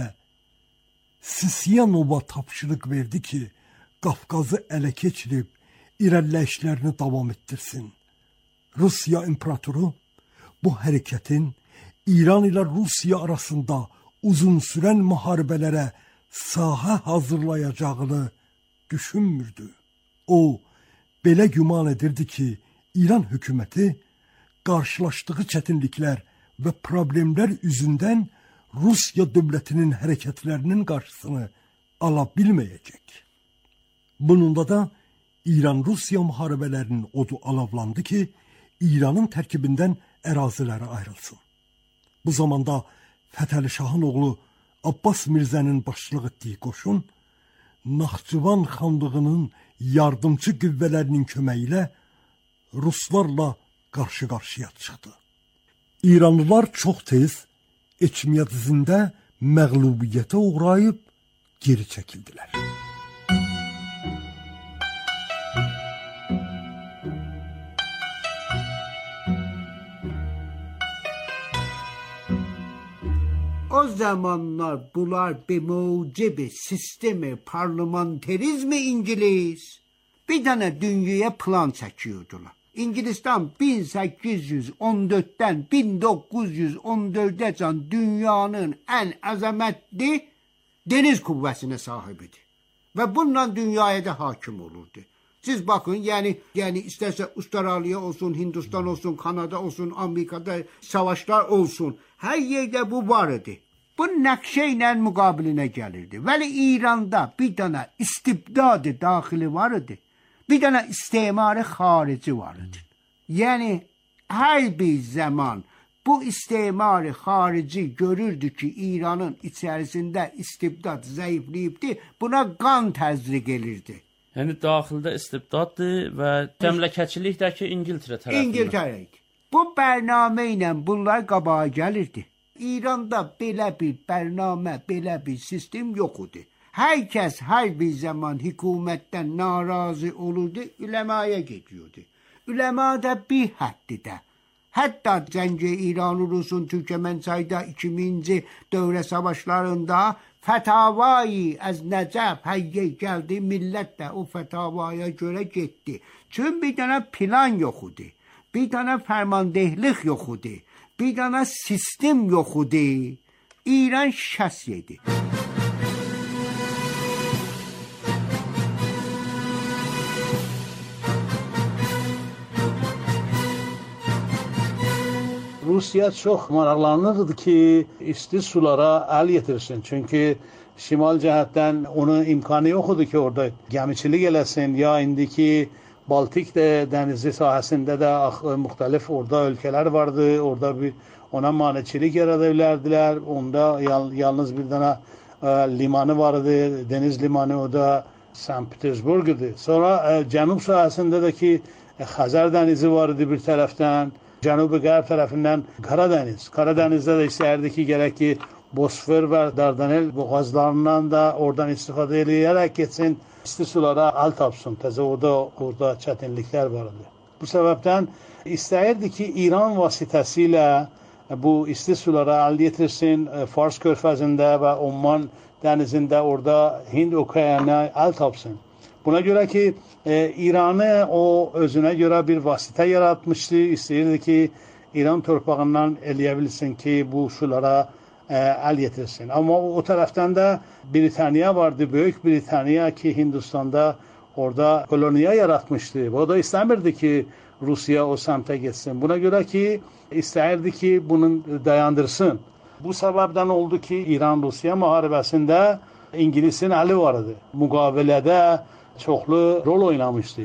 Sisiyanova tapşırıq verdi ki, Qafqazı ələ keçirib irəliləyişlərini davam etdirsin. Rusiya imperatoru bu hərəkətin İran ilə Rusiya arasında uzun sürən müharibələrə sahə hazırlayacağını düşünmürdü. O, belə güman edirdi ki, İran hökuməti qarşılaşdığı çətinliklər və problemlər üzündən Rusiya dövlətinin hərəkətlərinin qarşısını ala bilməyəcək. Bununla da İran-Rusiya müharibələrinin odu alavlandı ki, İranın tərkibindən əraziləri ayrılsın. Bu zamanda Fətəli Şahın oğlu Abbas Mirzənin başçılıq etdiyi qoşun Naxçıvan xanlığının yardımçı qüvvələrinin köməyi ilə ruslarla qarşı-qarşıya çıxdı. İranlılar çox tez Eçmiadzində məğlubiyyətə uğrayıb geri çəkildilər.
O zamanlar bunlar bir mucibi sistemi parlamenterizmi İngiliz bir tane dünyaya plan çekiyordular. İngiliz'den bin sekiz yüz on dört'ten bin dokuz yüz on dört'e can dünyanın en azametli deniz kuvvetine sahibidir. Ve bundan dünyaya da hakim olurdu. Siz bakın yani yani isterse Avustralya olsun, Hindistan olsun, Kanada olsun, Amerika'da savaşlar olsun. Her yerde bu vardı. Bu nakşeyle mukabiline gelirdi. Veli İran'da bir tane istibdadı dahili vardı. Bir tane istimarı harici vardı. Yani her bir zaman bu istimarı harici görürdü ki İran'ın içerisinde istibdat zayıflayıptı. Buna kan tezrik gelirdi.
Yəni daxildə istibdaddır və məmləkətçilikdəki İngiltərə tərəfindən.
İngiltərə. Bu bərnamə ilə bunlar qabağa gəlirdi. İranda belə bir bərnamə, belə bir sistem yox idi. Hər kəs hər bir zaman hökumətdən narazı olurdu, üləmaya gediyordu. Üləma da bir həddidə. Hətta Cəng-i İran-Rusun Türkmənçayda ikinci dövrə savaşlarında fətavayı az Nəcəf həyyə gəldi, millət də o fətavaya görə getdi. Çünki bir dənə plan yox idi, bir dənə fərmandehlik yox idi, bir dənə sistem yox idi. İran şəs yedi.
Rusiya çox maraqlanırdı ki, isti sulara əl yetirsin. Çünki şimal cəhətdən onun imkanı yox idi ki, orada gəmiçilik eləsin. Ya indiki Baltik dənizi sahəsində də müxtəlif orada ölkələr vardı. Orada bir ona maneçilik yarada bilərdilər. Onda yal, yalnız bir dənə ə, limanı vardı, deniz limanı, o da Sankt Petersburg idi. Sonra ə, cənub sahəsində də ki, Xəzər dənizi vardı bir tərəfdən. Cənubi qərb tərəfindən Karadeniz. Karadenizdə də istəyirdi ki, gərək ki, Bosfor və Dardanel boğazlarından da oradan istifadə edərək getsin, isti sulara əl tapsın. Təzə orada, orada çətinliklər var idi. Bu səbəbdən istəyirdi ki, İran vasitəsilə bu isti sulara əl yetirsin, Fars körfəzində və Oman dənizində orada Hind okeanına əl tapsın. Buna görə ki, e, İranı o özünə görə bir vasitə yaratmışdı. İstəyirdi ki, İran torpağından eləyə bilsin ki, bu sulara e, əl yetirsin. Amma o, o tərəfdən də Britaniya vardı, Böyük Britaniya ki, Hindistanda orada koloniya yaratmışdı. O da istəmirdi ki, Rusiya o səmtə getsin. Buna görə ki, istəyirdi ki, bunu dayandırsın. Bu səbəbdən oldu ki, İran-Rusiya müharibəsində İngilisin əli vardı. Müqavilədə çoxlu rol oynamışdı.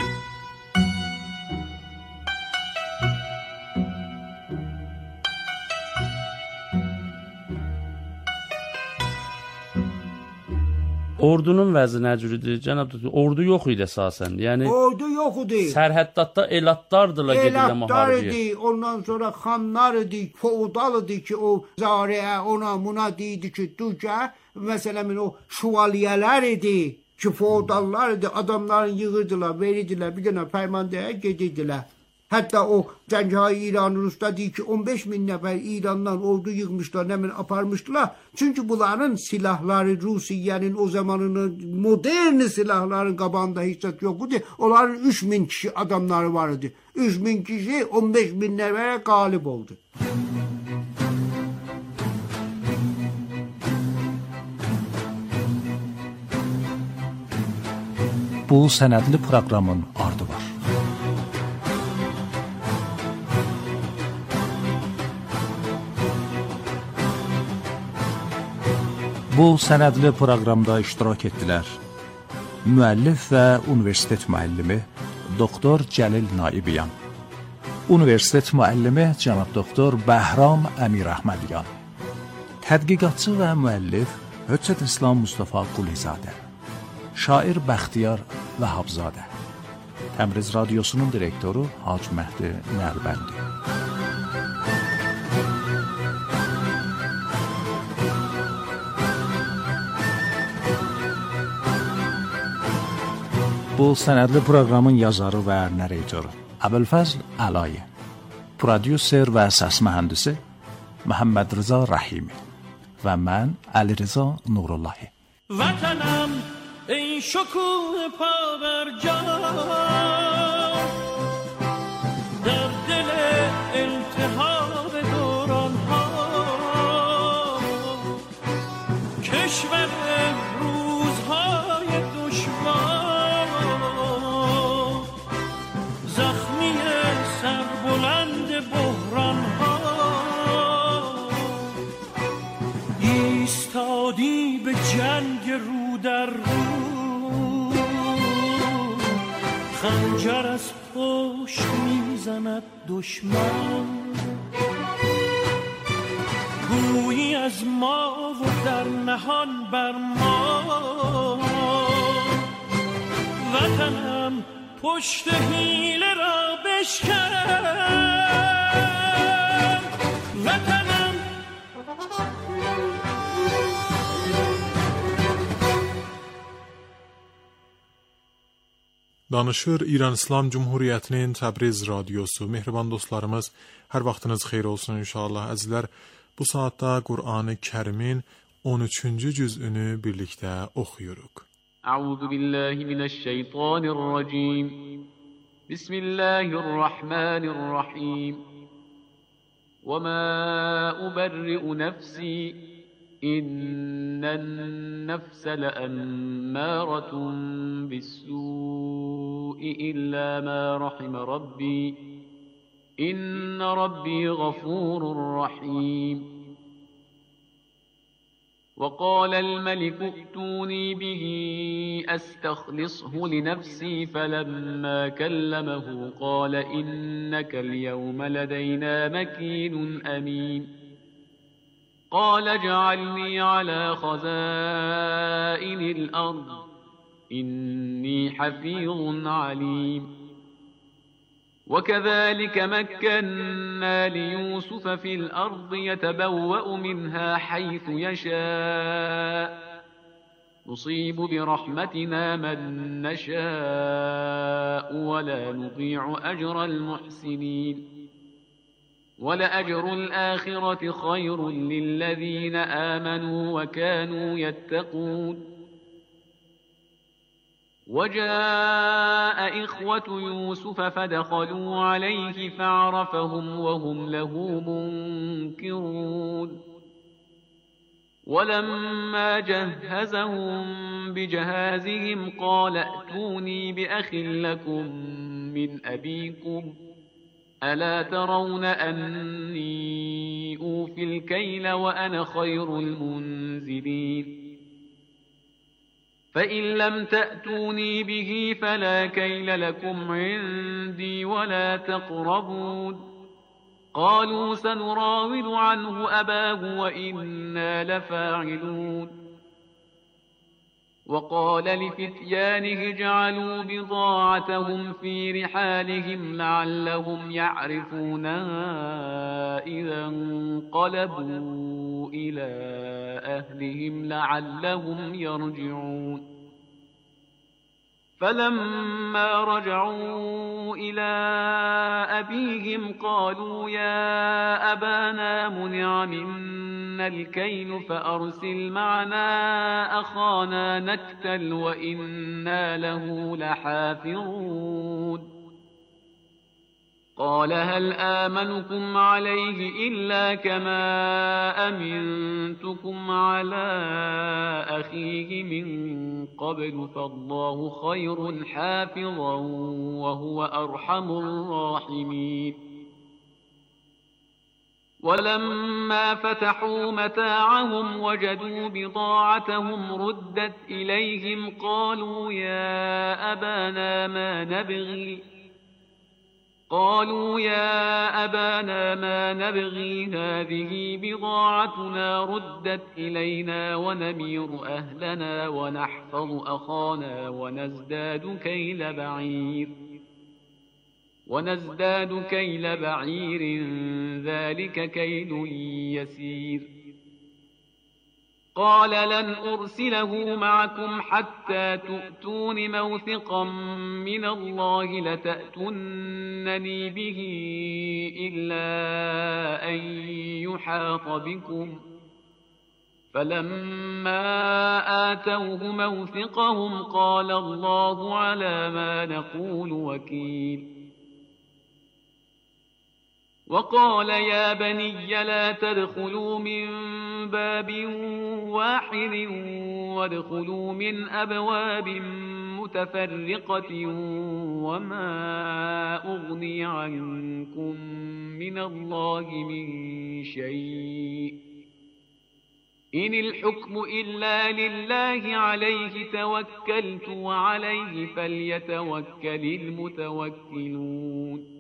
Ordunun vəzi nə cürdür, cənab doktor? Ordu yox idi əsasən. Yəni
ordu yox idi.
Sərhəddə elatlardılar gedirlər müharibəyə.
Elatlar idi, ondan sonra xanlar idi, feodal idi ki, o zariə ona buna deyirdi ki, duca, məsələn o şövalyələr idi. Ki feodallar idi, adamların yığırdılar, verirdiler, bir dənə fərmandəyə gedirdilər. Hətta o Cəng-i İran-Rusda deyir ki, on beş min nəfər İrandan ordu yığmışlar, nəmin aparmışdılar. Çünki bunların silahları, Rusiyanın o zamanının modern silahların qabağında heç yox idi. Onların üç min kişi adamları var idi. üç min kişi on beş min nəfərə qalib oldu.
Bu sənədli proqramın ardı var. Bu sənədli proqramda iştirak etdilər müəllif və universitet müəllimi doktor Cəlil Naibiyan, universitet müəllimi cənab doktor Bəhram Əmir Əhmədyan, Tədqiqatçı və müəllif Höccət İslam Mustafa Qulizadə, şair Bəxtiyar Vəhabzadə, Təbriz Radiosunun direktoru Hacı Məhdi Nəlbəndi. Bu sənədli proqramın yazarı və narratoru Əbülfəzl Əlayi, prodüser və səs mühəndisi Məhəmməd Rıza Rəhimi və mən Əli Rıza Nurullahi.
Vətənəm ey şokuh pavərcan, در دل التهاب دوران ها، کشور روزهای دشوار، زخمی سربلند بحران ها، ایستادی به جنگ رو در رو، خنجر از پشت میزند دشمن، گویی از ما و در نهان بر ما، وطنم پشت حیله را بشکن، وطنم.
Danışır İran İslam Cumhuriyyətinin Təbriz radiosu. Mehriban dostlarımız, hər vaxtınız xeyir olsun inşallah. Əzizlər, bu saatda Qur'an-ı Kərimin on üçüncü cüzünü birlikdə oxuyuruq.
Əuzu billahi minəşşeytanirracim. Bismillahirrahmanirrahim. Və mə uberri'u nəfsi, İnnən nəfsə ləəmmərətun bis-su'i illə mə rahimə Rabbi, İnnə Rabbi ғəfurur rahim. وقال الملك ائتوني به أستخلصه لنفسي فلما كلمه قال إنك اليوم لدينا مكين أمين قال اجعلني على خزائن الأرض إني حفيظ عليم وكذلك مكنا ليوسف في الأرض يتبوأ منها حيث يشاء نصيب برحمتنا من نشاء ولا نضيع أجر المحسنين ولأجر الآخرة خير للذين آمنوا وكانوا يتقون وجاء إخوة يوسف فدخلوا عليه فعرفهم وهم له منكرون ولما جهزهم بجهازهم قال ائتوني بأخ لكم من أبيكم ألا ترون أني أوفي الكيل وأنا خير المنزلين فإن لم تأتوني به فلا كيل لكم عندي ولا تقربون قالوا سنراود عنه أباه وإنا لفاعلون وقال لفتيانه اجعلوا بضاعتهم في رحالهم لعلهم يعرفونها إذا انقلبوا إلى أهلهم لعلهم يرجعون فلما رجعوا إلى أبيهم قالوا يا أبانا منع منا الكيل فأرسل معنا أخانا نكتل وإنا له لحافظون قال هل آمنكم عليه إلا كما أمنتكم على أخيه من قبل فالله خير حافظا وهو أرحم الراحمين ولما فتحوا متاعهم وجدوا بضاعتهم ردت إليهم قالوا يا أبانا ما نبغي قالوا يا أبانا ما نبغي هذه بضاعتنا ردت إلينا ونمير أهلنا ونحفظ أخانا ونزداد كيل بعير ونزداد كيل بعير ذلك كيل يسير قال لن أرسله معكم حتى تؤتون موثقا من الله لتأتونني به إلا أن يحاط بكم فلما آتوه موثقهم قال الله على ما نقول وكيل وقال يا بني لا تدخلوا من باب واحد وادخلوا من أبواب متفرقة وما أغني عنكم من الله من شيء إن الحكم إلا لله عليه توكلت وعليه فليتوكل المتوكلون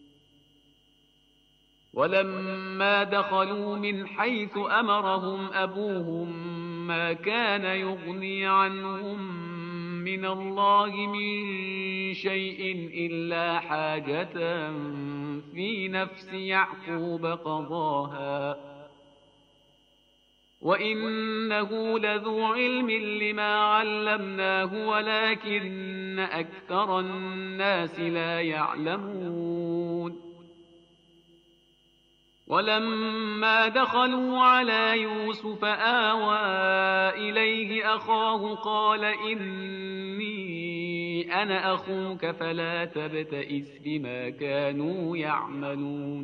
ولما دخلوا من حيث أمرهم أبوهم ما كان يغني عنهم من الله من شيء إلا حاجة في نفس يعقوب قضاها وإنه لذو علم لما علمناه ولكن أكثر الناس لا يعلمون ولما دخلوا على يوسف آوى إليه أخاه قال إني أنا أخوك فلا تبتئس بما كانوا يعملون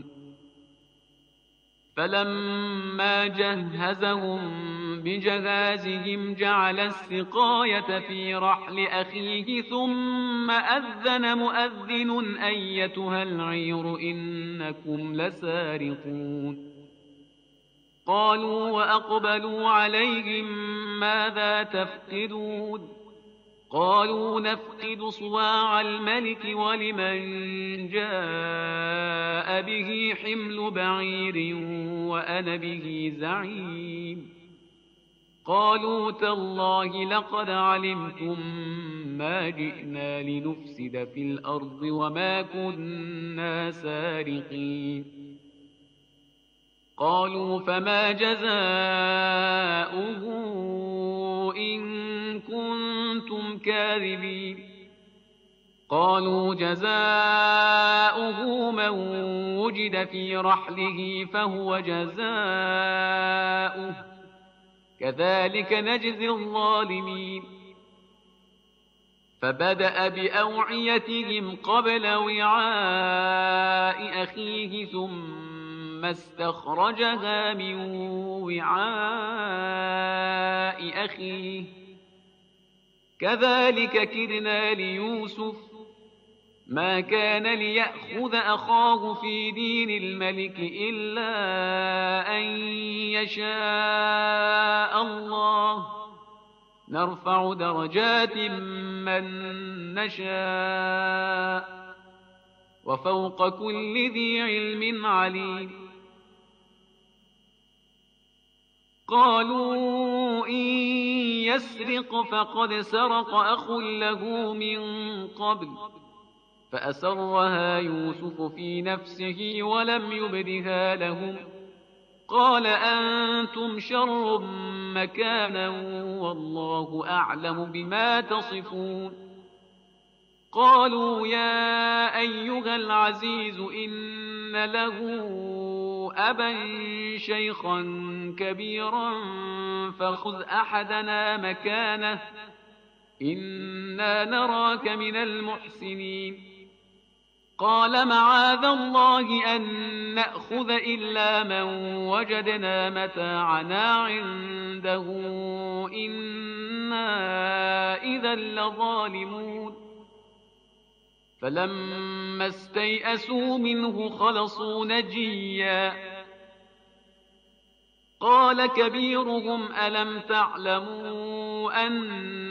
فلما جهزهم بجهازهم جعل السقاية في رحل أخيه ثم أذن مؤذن أيتها العير إنكم لسارقون قالوا وأقبلوا عليهم ماذا تفقدون قالوا نفقد صواع الملك ولمن جاء به حمل بعير وأنا به زعيم قالوا تالله لقد علمتم ما جئنا لنفسد في الأرض وما كنا سارقين قالوا فما جزاؤه إن كنتم كاذبين قالوا جزاؤه من وجد في رحله فهو جزاؤه كذلك نجزي الظالمين فبدأ بأوعيتهم قبل وعاء أخيه ثم استخرجها من وعاء أخيه كذلك كدنا ليوسف ما كان ليأخذ أخاه في دين الملك إلا أن يشاء الله نرفع درجات من نشاء وفوق كل ذي علم عليم قالوا إن يسرق فقد سرق أخ له من قبل فأسرها يوسف في نفسه ولم يبدها لهم قال أنتم شر مكانا والله أعلم بما تصفون قالوا يا أيها العزيز إن له أبا شيخا كبيرا فخذ أحدنا مكانه إنا نراك من المحسنين قال معاذ الله أن نأخذ إلا من وجدنا متاعنا عنده إنا إذا لظالمون فلما استيئسوا منه خلصوا نجيا قال كبيرهم ألم تعلموا أن